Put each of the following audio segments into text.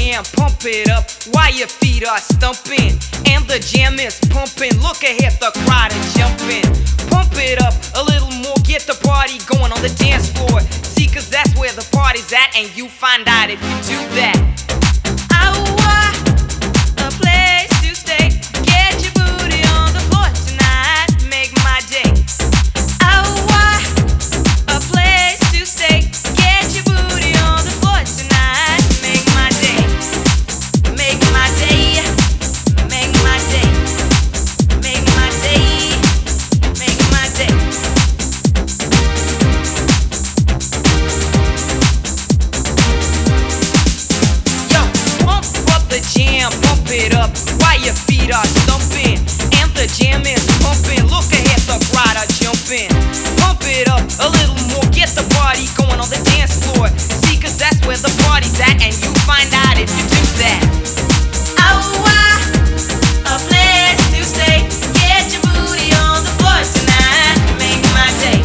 jam, pump it up while your feet are stumping. And the jam is pumping, look ahead, the crowd is jumping. Pump it up a little more, get the party going on the dance floor. See, cause that's where the party's at, and you find out if you do that. A place to stay. Get your booty on the floor tonight, make my day. A place to stay. Get your booty on the floor tonight, make my day. Make my day. Make my day. Make my day. Make my day. Yo, pump up the jam, pump it up while your feet are stumping. And the jam is pumping, look ahead, the crowd are jumping. Pump it up a little more, get the party going on the dance floor. See, cause that's where the party's at, and you find out if you do that. A place to stay. Get your booty on the floor tonight, make my day.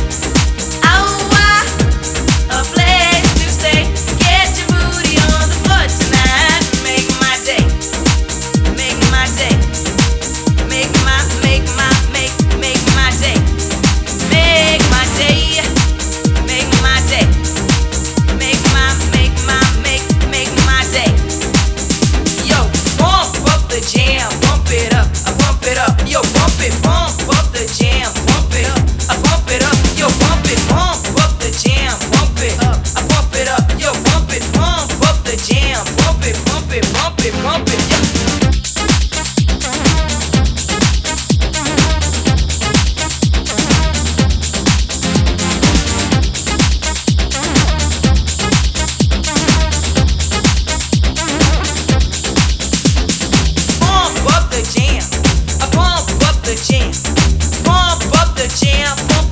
A place to stay. Get your booty on the floor tonight, make my day. Make my day. Make my day. Make my day. Make my day. Make my day. Yo, pump up the jam, pump it up, pump it up. Yo, pump it, pump up the jam, pump it up, pump it up. Yo, pump it, pump up the jam, pump it up, pump it up. Yo, pump it, pump up the jam, pump it, pump it, pump it, pump it. Yo. Pump up the jam, pump up the jam, pump up the jam, pump